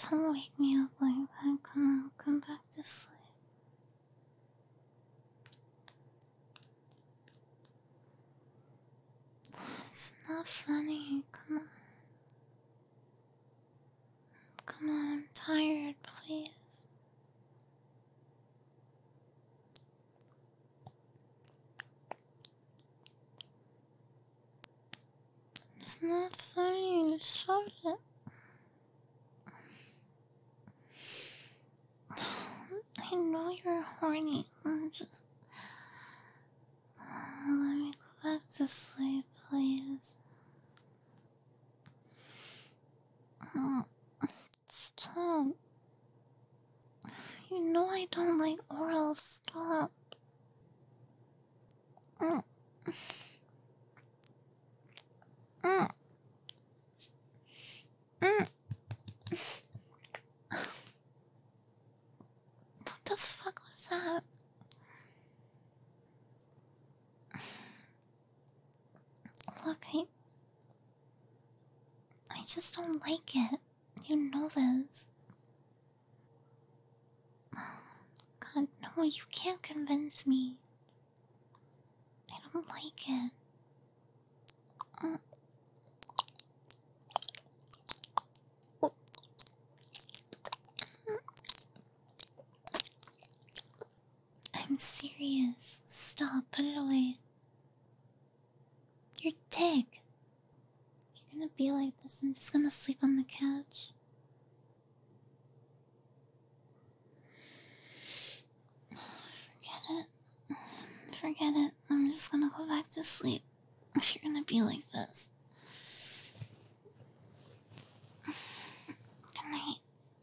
Don't wake me up like that. Come on, come back to sleep. It's not funny. Come on. Come on, I'm tired, please. It's not funny. Stop it. I know you're horny. I'm just. Let me go back to sleep, please. Stop. You know I don't like oral. Stop. Mm. Mm. Mm. What the fuck was that? Look, I just don't like it. You know this. God, no, you can't convince me. I don't like it. Mm. I'm serious. Stop, put it away. You're dick. You're gonna be like this. I'm just gonna sleep on the couch. Forget it. Forget it. I'm just gonna go back to sleep. If you're gonna be like this. Good night.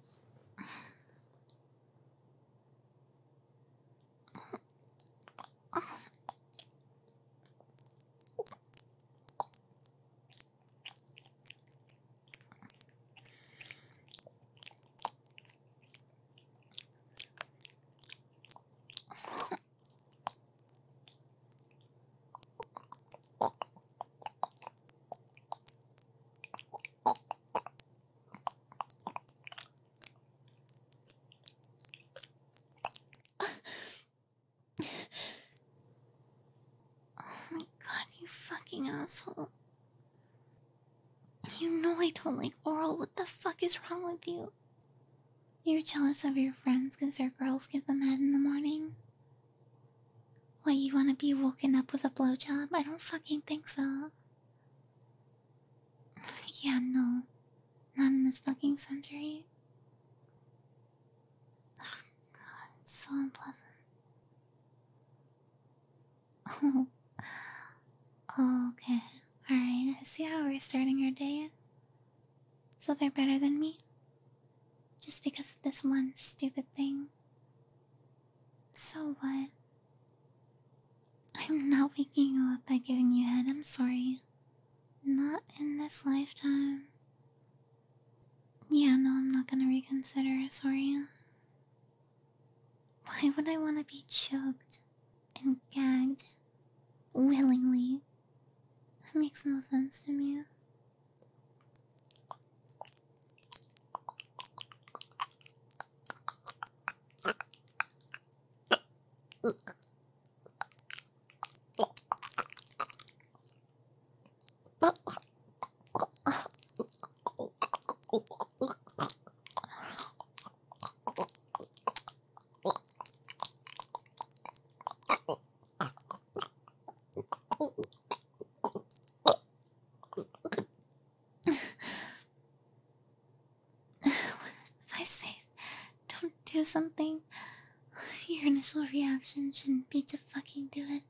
Oh my god, you fucking asshole. You know I don't like oral. What the fuck is wrong with you? You're jealous of your friends because their girls give them head in the morning? What, you wanna be woken up with a blowjob? I don't fucking think so. Yeah, no. Not in this fucking century. Oh, God, it's so unpleasant. Oh. Oh, okay. Alright, I see how we're starting our day. So they're better than me? Just because of this one stupid thing. So what? I'm not waking you up by giving you head, I'm sorry. Not in this lifetime. Yeah, no, I'm not gonna reconsider, sorry. Why would I want to be choked and gagged willingly? That makes no sense to me. If I say don't do something, your initial reaction shouldn't be to fucking do it.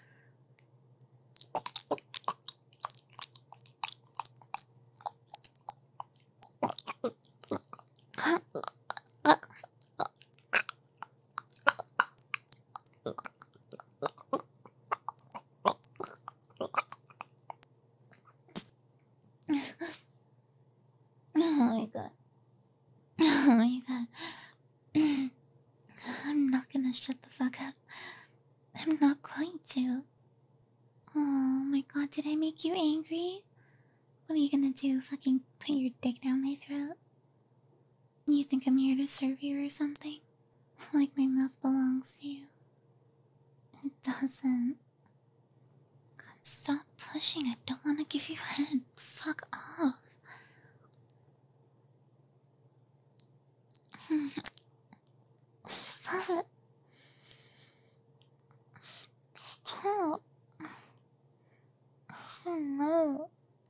Oh my god. Oh my god. I'm not gonna shut the fuck up. I'm not going to. Oh my god, did I make you angry? What are you gonna do? Fucking put your dick down my throat? You think I'm here to serve you or something? Like my mouth belongs to you. It doesn't. God, stop pushing. I don't want to give you head. Fuck off. Stop it. Stop. Oh no.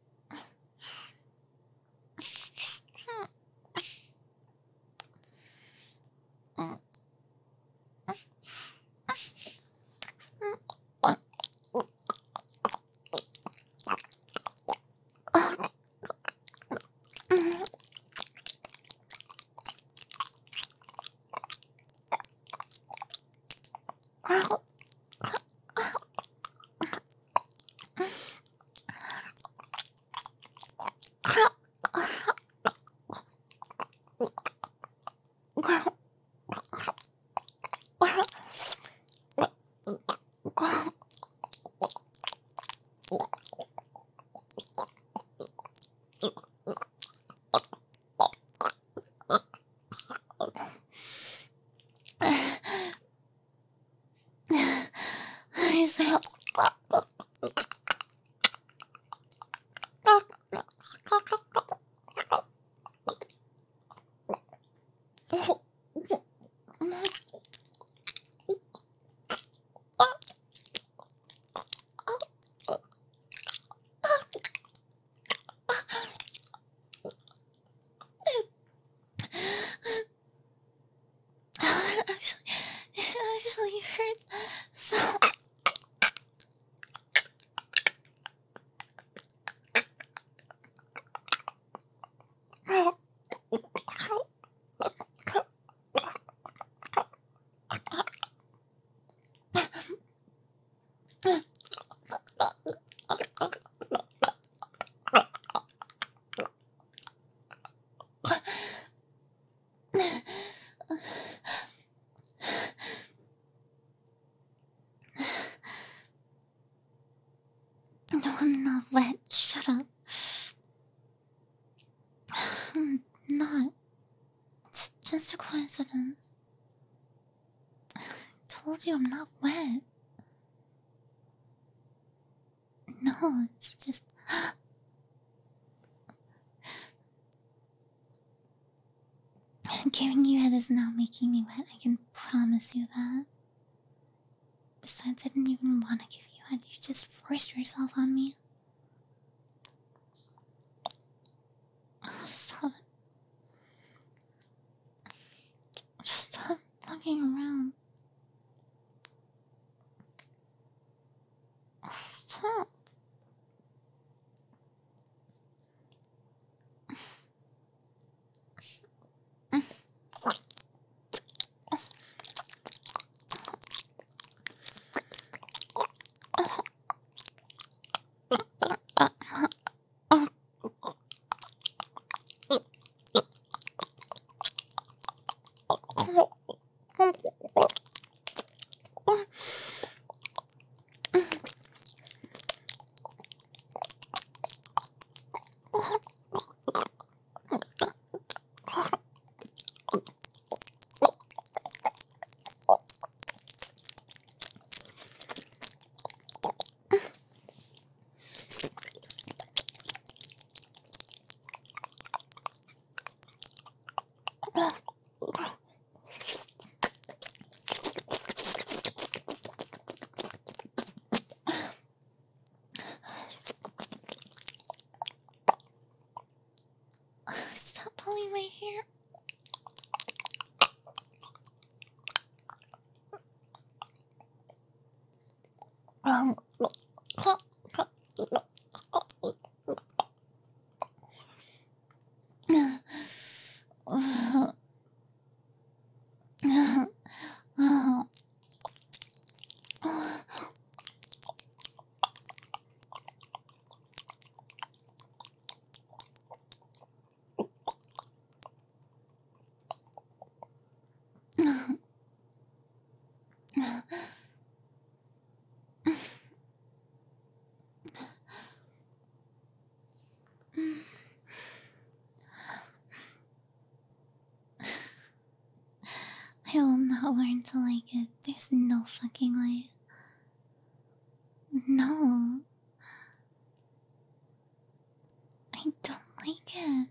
It actually hurt. So. No, I'm not wet. Shut up. I'm not. It's just a coincidence. I told you I'm not wet. No, it's just. Giving you head is not making me wet. I can promise you that. Besides, I didn't even want to give you head. You just forced yourself on me. Oh, stop it. Stop fucking around. Stop. Stop pulling my hair. not learn to like it. There's no fucking way. No. I don't like it.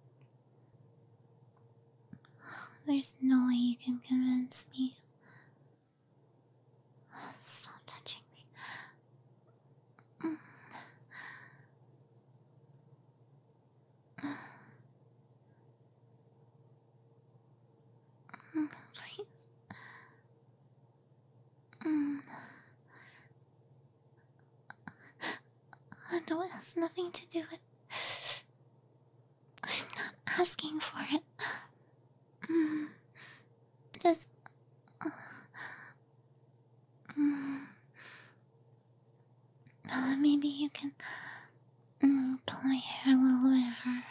There's no way you can convince me. Stop touching me. Please. No, it has nothing to do with. I'm not asking for it. Just. Maybe you can pull my hair a little bit harder.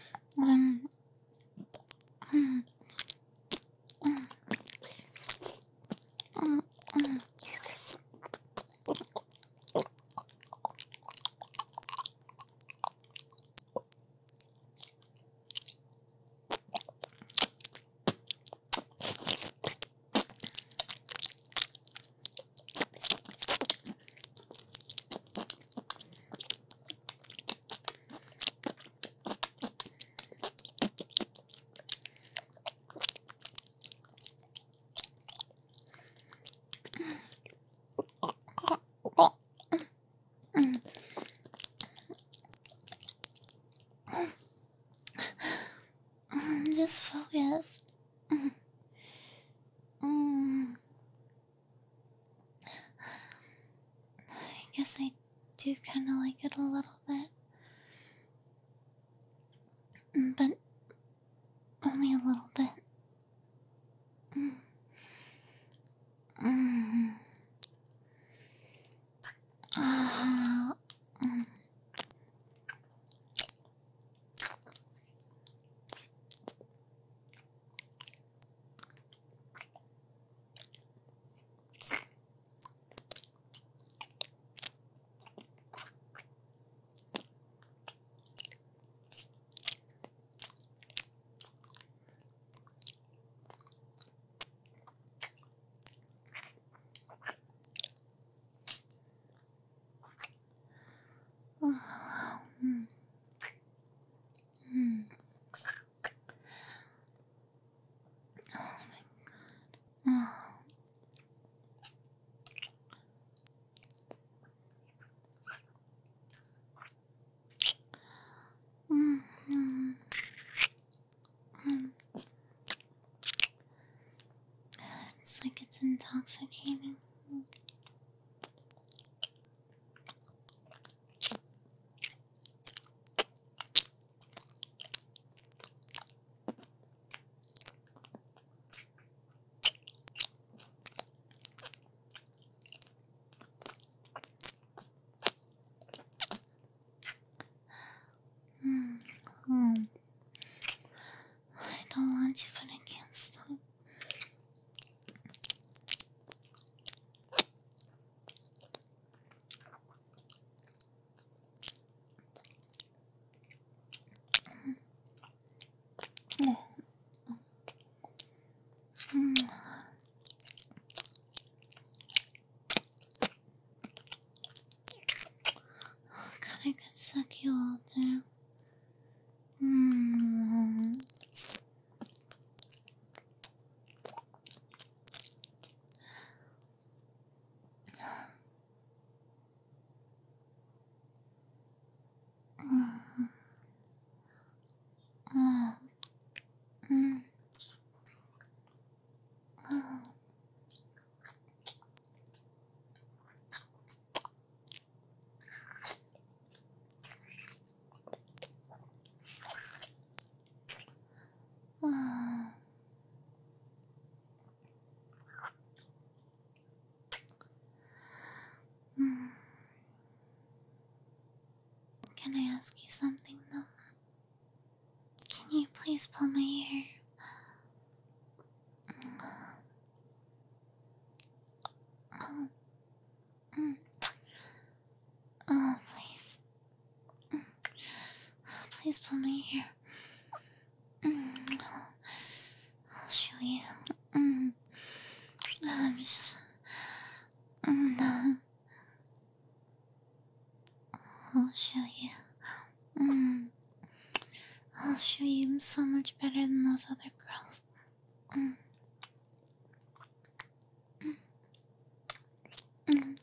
Just focus. I guess I do kind of like it a little bit. But only a little bit. It's like it's intoxicating. I don't want you, but I can't stop. God, I could suck you all down. Can I ask you something though? Can you please pull my hair? Oh, please. Please pull my hair. I'll show you. I'll show you I'm so much better than those other girls. Mm. Mm.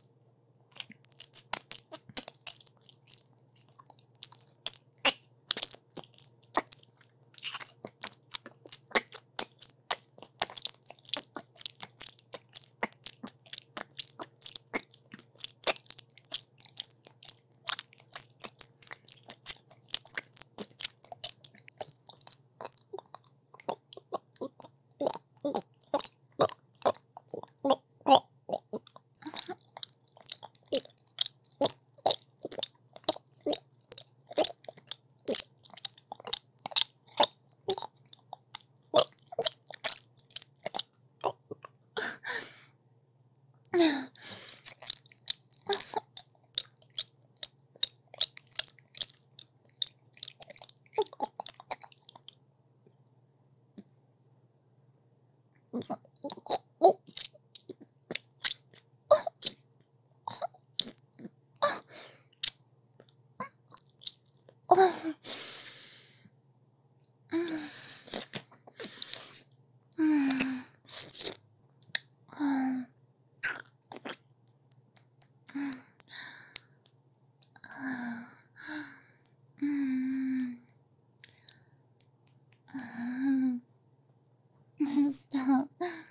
Stop.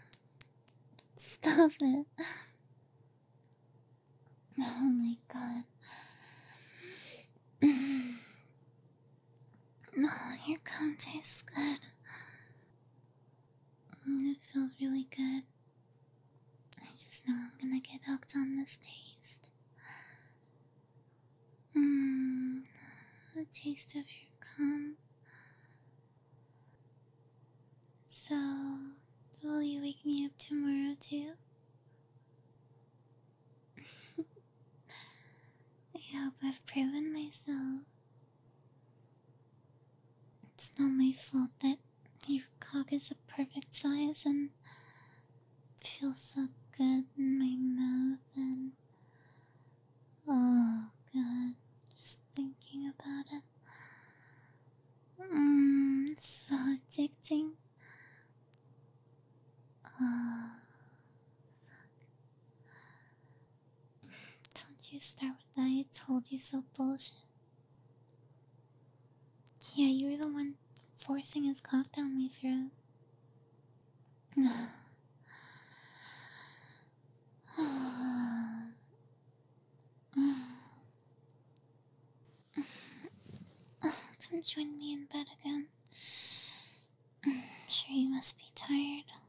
Stop it. Oh my god. Oh, your cum tastes good. It feels really good. I just know I'm gonna get hooked on this taste. The taste of your cum. So, will you wake me up tomorrow too? I hope I've proven myself. It's not my fault that your cock is a perfect size and feels so good in my mouth and... Oh god, just thinking about it. So addicting. Oh, don't you start with that, I told you so bullshit. Yeah, you were the one forcing his cock down my throat. Come join me in bed again. Sure, you must be tired.